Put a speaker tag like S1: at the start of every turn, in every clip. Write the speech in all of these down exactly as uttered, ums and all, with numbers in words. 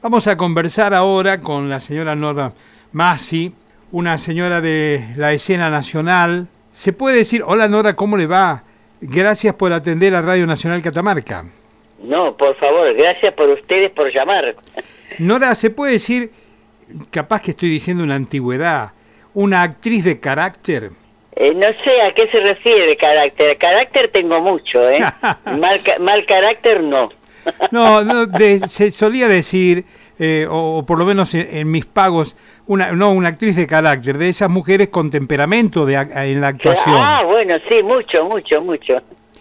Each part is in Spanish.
S1: Vamos a conversar ahora con la señora Nora Massi, una señora de la escena nacional. Se puede decir, hola Nora, ¿cómo le va? Gracias por atender a Radio Nacional Catamarca.
S2: No, por favor, gracias por ustedes por llamar.
S1: Nora, ¿se puede decir, capaz que estoy diciendo una antigüedad, una actriz de carácter?
S2: Eh, no sé a qué se refiere de carácter. Carácter tengo mucho, ¿eh? mal, mal carácter no.
S1: No, no de, se solía decir, eh, o, o por lo menos en, en mis pagos, una no una actriz de carácter, de esas mujeres con temperamento de, en la actuación.
S2: Ah, bueno, sí, mucho, mucho, mucho.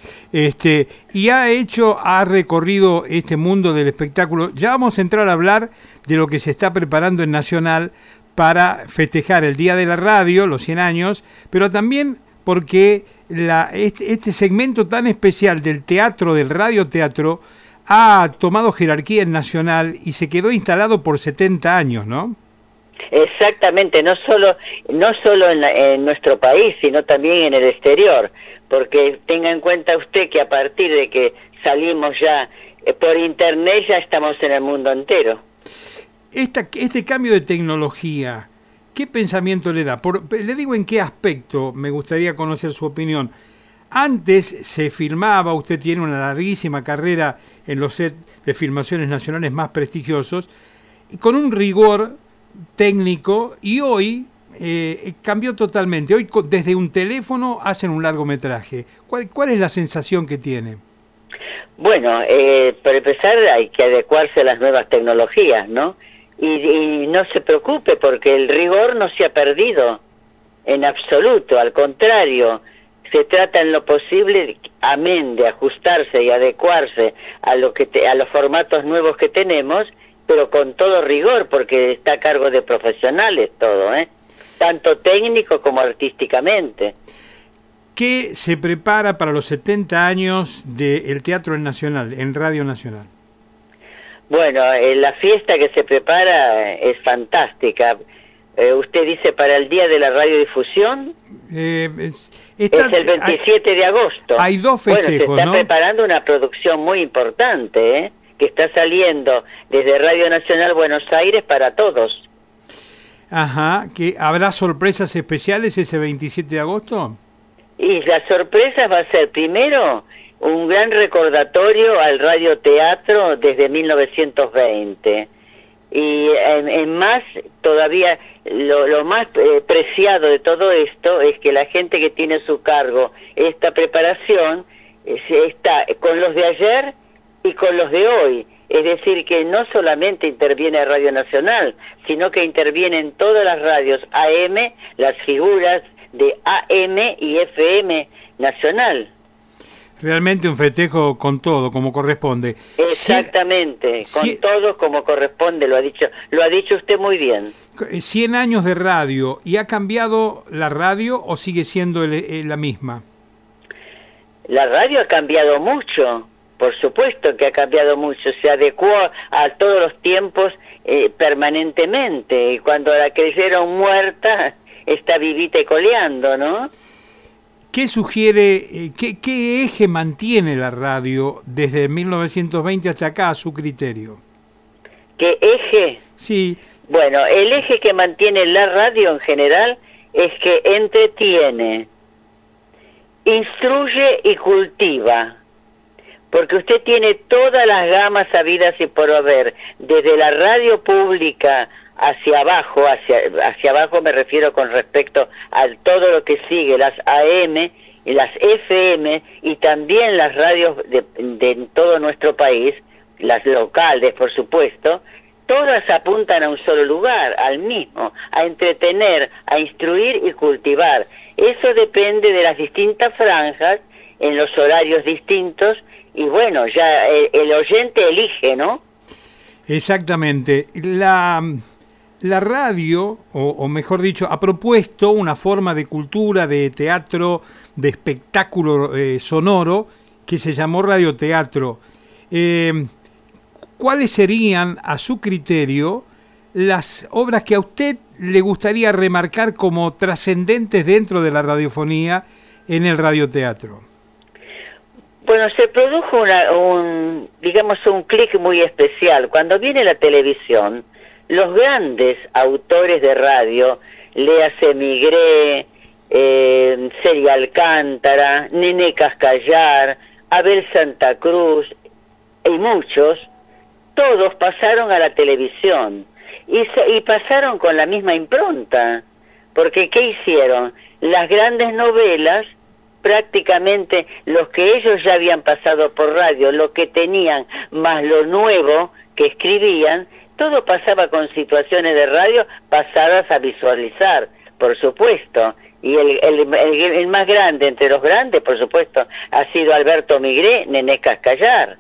S1: Este, y ha hecho, ha recorrido este mundo del espectáculo. Ya vamos a entrar a hablar de lo que se está preparando en Nacional para festejar el Día de la Radio, los cien años, pero también porque la, este, este segmento tan especial del teatro, del radioteatro, ha tomado jerarquía en Nacional y se quedó instalado por setenta años, ¿no?
S2: Exactamente, no solo no solo en, la, en nuestro país, sino también en el exterior, porque tenga en cuenta usted que a partir de que salimos ya eh, por internet ya estamos en el mundo entero.
S1: Esta, este cambio de tecnología, ¿qué pensamiento le da? Por, le digo en qué aspecto, me gustaría conocer su opinión. Antes se filmaba, usted tiene una larguísima carrera en los sets de filmaciones nacionales más prestigiosos, y con un rigor técnico, y hoy eh, cambió totalmente. Hoy desde un teléfono hacen un largometraje. ¿Cuál, cuál es la sensación que tiene?
S2: Bueno, eh, para empezar hay que adecuarse a las nuevas tecnologías, ¿no? Y, y no se preocupe porque el rigor no se ha perdido en absoluto, al contrario, se trata en lo posible, amén de ajustarse y adecuarse a lo que te, a los formatos nuevos que tenemos, pero con todo rigor, porque está a cargo de profesionales todo, ¿eh? Tanto técnico como artísticamente.
S1: ¿Qué se prepara para los setenta años del Teatro en Nacional, en Radio Nacional? Bueno,
S2: eh, la fiesta que se prepara es fantástica. Eh, usted dice para el Día de la Radiodifusión.
S1: Eh, es, está,
S2: es el veintisiete
S1: hay,
S2: de agosto.
S1: Hay dos festejos,
S2: bueno, se está
S1: ¿no?
S2: preparando una producción muy importante, ¿eh? Que está saliendo desde Radio Nacional Buenos Aires para todos.
S1: Ajá, ¿que habrá sorpresas especiales ese veintisiete de agosto?
S2: Y la sorpresa va a ser, primero, un gran recordatorio al radioteatro desde mil novecientos veinte. Y en, en más, todavía, lo, lo más eh, preciado de todo esto es que la gente que tiene a su cargo esta preparación eh, está con los de ayer y con los de hoy. Es decir, que no solamente interviene Radio Nacional, sino que intervienen todas las radios A M, las figuras de A M y F M Nacional.
S1: Realmente un festejo con todo, como corresponde.
S2: Exactamente,
S1: cien,
S2: con
S1: cien,
S2: todo como corresponde, lo ha dicho, lo ha dicho usted muy bien.
S1: cien años de radio, ¿y ha cambiado la radio o sigue siendo el, el, la misma?
S2: La radio ha cambiado mucho, por supuesto que ha cambiado mucho, se adecuó a todos los tiempos eh, permanentemente, y cuando la creyeron muerta, está vivita y coleando, ¿no?
S1: ¿Qué sugiere, qué, qué eje mantiene la radio desde mil novecientos veinte hasta acá a su criterio?
S2: ¿Qué eje?
S1: Sí.
S2: Bueno, el eje que mantiene la radio en general es que entretiene, instruye y cultiva. Porque usted tiene todas las gamas habidas y por haber, desde la radio pública hacia abajo, hacia, hacia abajo me refiero con respecto a todo lo que sigue, las A M y las F M y también las radios de, de todo nuestro país, las locales por supuesto, todas apuntan a un solo lugar, al mismo, a entretener, a instruir y cultivar. Eso depende de las distintas franjas, en los horarios distintos, y bueno, ya el, el oyente elige, ¿no?
S1: Exactamente. La... La radio, o, o mejor dicho, ha propuesto una forma de cultura, de teatro, de espectáculo eh, sonoro, que se llamó radioteatro. Eh, ¿Cuáles serían, a su criterio, las obras que a usted le gustaría remarcar como trascendentes dentro de la radiofonía en el radioteatro?
S2: Bueno, se produjo una, un, digamos, un clic muy especial. Cuando viene la televisión, los grandes autores de radio, léase Migré, eh, Celia Alcántara, Nené Cascallar, Abel Santa Cruz y muchos, todos pasaron a la televisión y, se, y pasaron con la misma impronta, porque ¿qué hicieron? Las grandes novelas, prácticamente los que ellos ya habían pasado por radio, lo que tenían, más lo nuevo que escribían, todo pasaba con situaciones de radio pasadas a visualizar, por supuesto. Y el, el, el, el más grande entre los grandes, por supuesto, ha sido Alberto Migré, Nené Cascallar.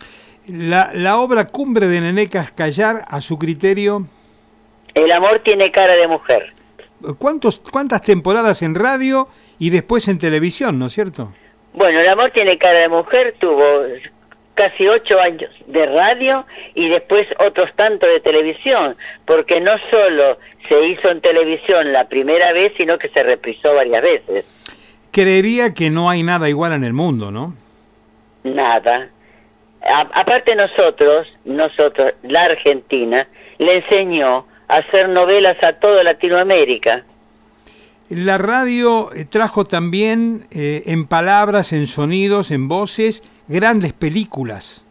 S1: La, la obra cumbre de Nené Cascallar, a su criterio...
S2: El amor tiene cara de mujer.
S1: ¿Cuántos, ¿Cuántas temporadas en radio y después en televisión, no es cierto?
S2: Bueno, El amor tiene cara de mujer tuvo casi ocho años de radio y después otros tantos de televisión, porque no solo se hizo en televisión la primera vez, sino que se reprisó varias veces.
S1: Creería que no hay nada igual en el mundo, ¿no?
S2: Nada. A, aparte nosotros, nosotros, la Argentina, le enseñó a hacer novelas a toda Latinoamérica.
S1: La radio trajo también eh, en palabras, en sonidos, en voces, grandes películas.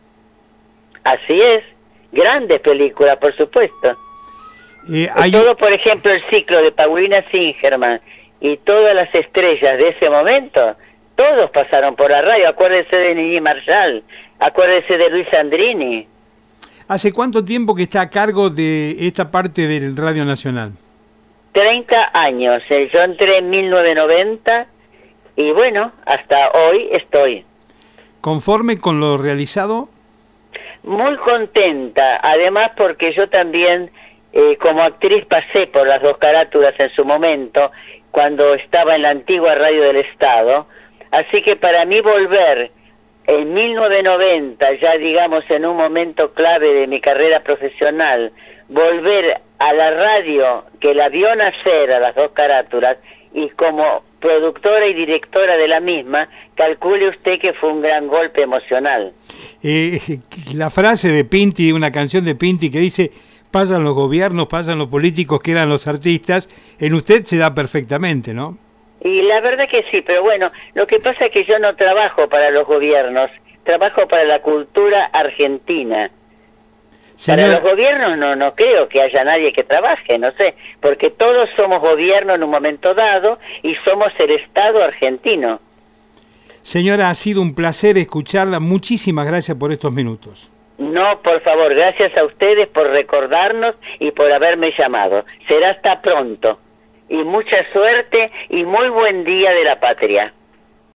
S2: Así es, grandes películas, por supuesto. Eh, hay... Todo, por ejemplo, el ciclo de Paulina Singerman y todas las estrellas de ese momento, todos pasaron por la radio. Acuérdese de Nini Marshall, acuérdese de Luis Andrini.
S1: ¿Hace cuánto tiempo que está a cargo de esta parte del Radio Nacional?
S2: treinta años. Yo entré en mil novecientos noventa y bueno, hasta hoy estoy.
S1: ¿Conforme con lo realizado?
S2: Muy contenta, además porque yo también eh, como actriz pasé por las dos carátulas en su momento, cuando estaba en la antigua Radio del Estado, así que para mí volver en mil novecientos noventa, ya digamos en un momento clave de mi carrera profesional, volver a la radio que la vio nacer a las dos carátulas y como productora y directora de la misma, calcule usted que fue un gran golpe emocional.
S1: Eh, la frase de Pinti, una canción de Pinti que dice, pasan los gobiernos, pasan los políticos, quedan los artistas, en usted se da perfectamente, ¿no?
S2: Y la verdad que sí, pero bueno, lo que pasa es que yo no trabajo para los gobiernos, trabajo para la cultura argentina. Señora... Para los gobiernos no, no creo que haya nadie que trabaje, no sé, porque todos somos gobierno en un momento dado y somos el Estado argentino.
S1: Señora, ha sido un placer escucharla, muchísimas gracias por estos minutos.
S2: No, por favor, gracias a ustedes por recordarnos y por haberme llamado. Será hasta pronto. Y mucha suerte y muy buen día de la patria.